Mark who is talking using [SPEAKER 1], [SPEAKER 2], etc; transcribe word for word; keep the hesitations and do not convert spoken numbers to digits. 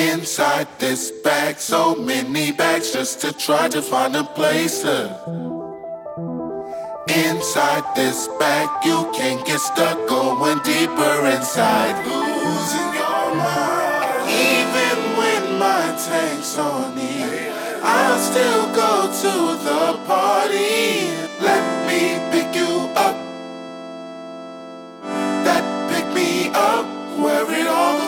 [SPEAKER 1] Inside this bag, so many bags just to try to find a place to. Inside this bag, you can get stuck going deeper inside, losing your mind. Even when my tank's on E, I'll still go to the party. Let me pick you up, that pick me up, where it all goes.